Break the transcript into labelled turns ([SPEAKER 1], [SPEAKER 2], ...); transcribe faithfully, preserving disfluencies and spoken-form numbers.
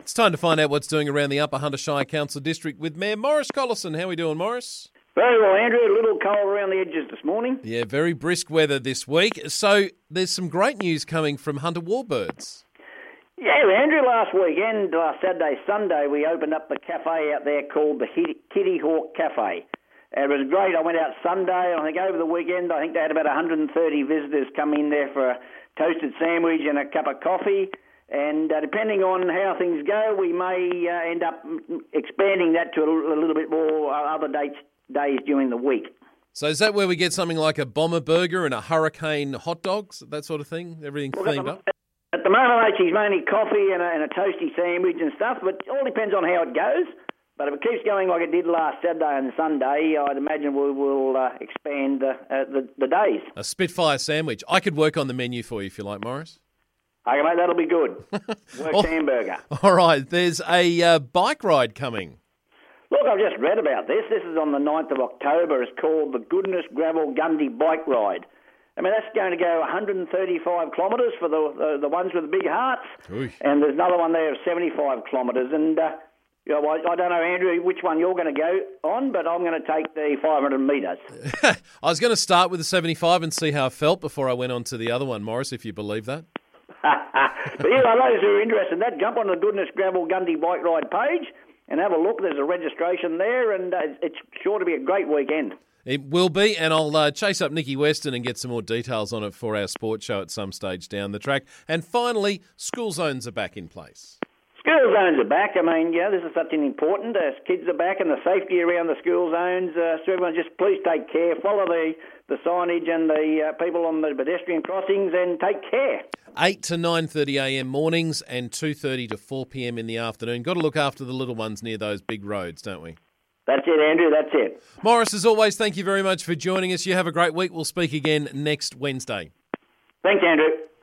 [SPEAKER 1] It's time to find out what's doing around the Upper Hunter Shire Council District with Mayor Morris Collison. How are we doing, Morris?
[SPEAKER 2] Very well, Andrew. A little cold around the edges this morning.
[SPEAKER 1] Yeah, very brisk weather this week. So there's some great news coming from Hunter Warbirds.
[SPEAKER 2] Yeah, Andrew, last weekend, last Saturday, Sunday, we opened up the cafe out there called the Kitty Hawk Cafe. And it was great. I went out Sunday, and I think over the weekend, I think they had about one hundred thirty visitors come in there for a toasted sandwich and a cup of coffee. And uh, depending on how things go, we may uh, end up expanding that to a, a little bit more uh, other dates, days during the week.
[SPEAKER 1] So is that where we get something like a bomber burger and a hurricane hot dogs, that sort of thing? Everything well, themed up?
[SPEAKER 2] At the moment, it's mainly coffee and a, and a toasty sandwich and stuff, but it all depends on how it goes. But if it keeps going like it did last Saturday and Sunday, I'd imagine we will uh, expand uh, uh, the, the days.
[SPEAKER 1] A Spitfire sandwich. I could work on the menu for you if you like, Morris.
[SPEAKER 2] Okay, mate, that'll be good. Works hamburger.
[SPEAKER 1] All right, there's a uh, bike ride coming.
[SPEAKER 2] Look, I've just read about this. This is on the ninth of October. It's called the Goodness Gravel Gundy Bike Ride. I mean, that's going to go one hundred thirty-five kilometres for the, the the ones with the big hearts.
[SPEAKER 1] Ooh.
[SPEAKER 2] And there's another one there of seventy-five kilometres. And, uh, you know, I, I don't know, Andrew, which one you're going to go on, but I'm going to take the five hundred metres.
[SPEAKER 1] I was going to start with the seventy-five and see how I felt before I went on to the other one, Morris, if you believe that.
[SPEAKER 2] But yeah, those who are interested in that, jump on the Goodness Gravel Gundy Bike Ride page and have a look. There's a registration there, and uh, it's sure to be a great weekend.
[SPEAKER 1] It will be, and I'll uh, chase up Nikki Weston and get some more details on it for our sports show at some stage down the track. And finally, school zones are back in place.
[SPEAKER 2] School zones are back. I mean, yeah, this is such an important. As kids are back and the safety around the school zones. Uh, so everyone just please take care. Follow the, the signage and the uh, people on the pedestrian crossings and take care.
[SPEAKER 1] eight to nine thirty a m mornings and two thirty to four p m in the afternoon. Got to look after the little ones near those big roads, don't we?
[SPEAKER 2] That's it, Andrew. That's it.
[SPEAKER 1] Morris, as always, thank you very much for joining us. You have a great week. We'll speak again next Wednesday.
[SPEAKER 2] Thanks, Andrew.